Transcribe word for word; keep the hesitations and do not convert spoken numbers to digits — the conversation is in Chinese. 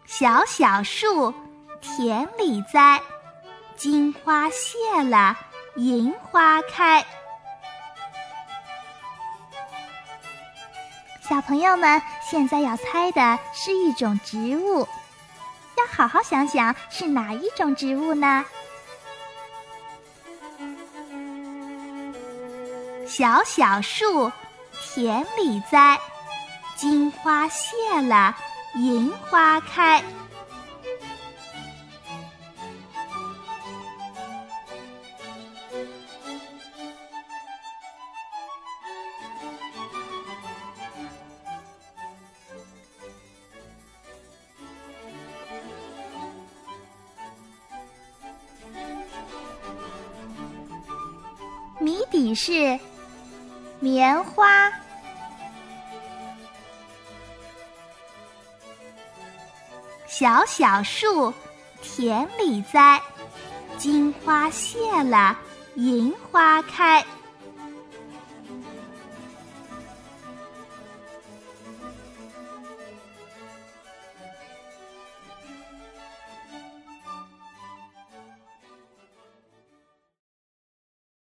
小小树，田里栽，金花谢了，银花开。小朋友们，现在要猜的是一种植物，要好好想想是哪一种植物呢？小小树，田里栽，金花谢了，银花开。谜底是棉花。小小树，田里栽，金花谢了，银花开。